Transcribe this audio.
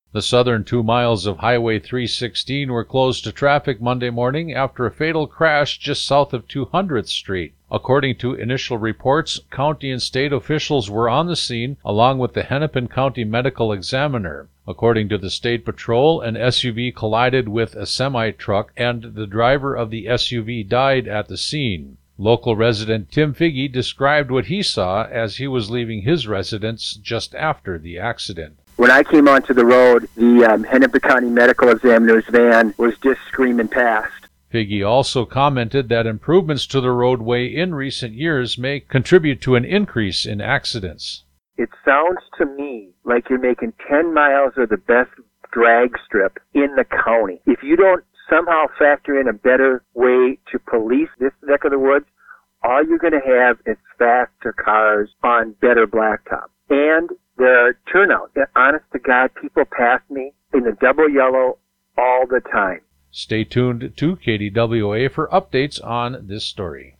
The southern 2 miles of Highway 316 were closed to traffic Monday morning after a fatal crash just south of 200th Street. According to initial reports, county and state officials were on the scene, along with the Hennepin County Medical Examiner. According to the State Patrol, an SUV collided with a semi-truck, and the driver of the SUV died at the scene. Local resident Tim Figge described what he saw as he was leaving his residence just after the accident. When I came onto the road, the Hennepin County Medical Examiner's van was just screaming past. Figge also commented that improvements to the roadway in recent years may contribute to an increase in accidents. It sounds to me like you're making 10 miles of the best drag strip in the county. If you don't somehow factor in a better way to police this neck of the woods, all you're going to have is faster cars on better blacktop. And the turnout. Honest to God, people pass me in the double yellow all the time. Stay tuned to KDWA for updates on this story.